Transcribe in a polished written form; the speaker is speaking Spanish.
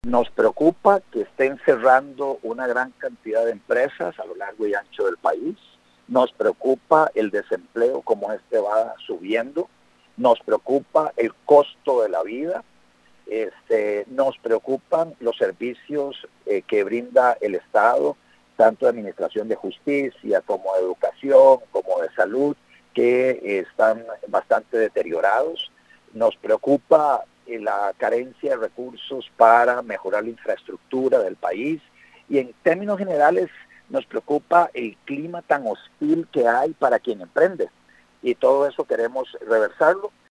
Nos preocupa que estén cerrando una gran cantidad de empresas a lo largo y ancho del país. Nos preocupa el desempleo, como va subiendo. Nos preocupa el costo de la vida. Nos preocupan los servicios que brinda el Estado, tanto de administración de justicia como de educación, como de salud, que están bastante deteriorados. Nos preocupa la carencia de recursos para mejorar la infraestructura del país y en términos generales nos preocupa el clima tan hostil que hay para quien emprende y todo eso queremos reversarlo.